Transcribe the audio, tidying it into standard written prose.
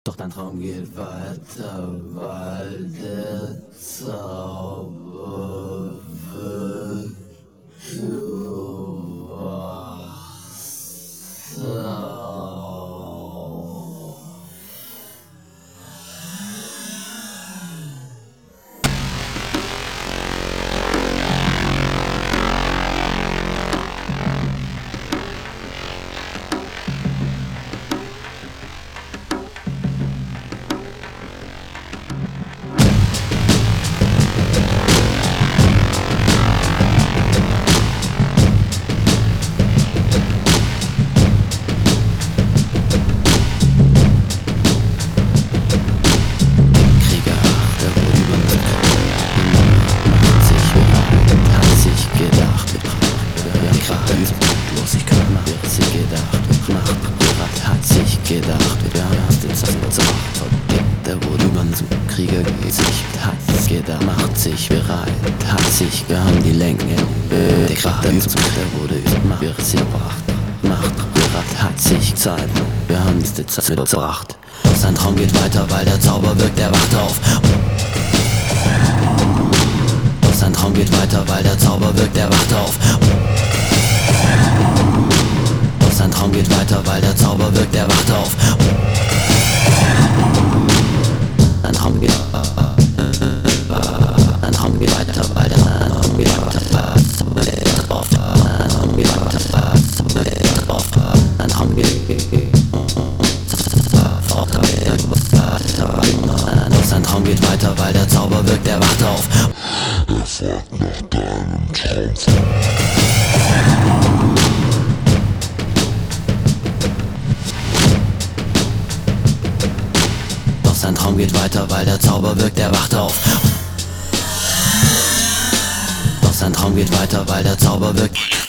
Doch dein Traum geht weiter, weil der Zauber wirkt. Du wachst auf. Gedacht, wer hat den Zauber der wurde übern Krieger geht sich, hat gedacht, macht sich bereit, hat sich, wir haben die Länge, der Kraft der wurde wird sie gebracht, macht bereit, hat sich Zeit, wir haben die Zeit gebracht. Doch sein Traum geht weiter, weil der Zauber wirkt, er wacht auf. Doch sein Traum geht weiter, weil der Zauber wirkt, er wacht auf. Sein Traum geht weiter, weil der Zauber wirkt, er wacht auf. Sein Traum geht weiter, weil der Traum geht weiter, auf. Sein Traum geht weiter, auf. Sein Traum geht sein Traum geht weiter, weil der Zauber wirkt, er wacht auf. Er fragt nach deinem Traum. Sein Traum geht weiter, weil der Zauber wirkt, er wacht auf. Doch sein Traum geht weiter, weil der Zauber wirkt.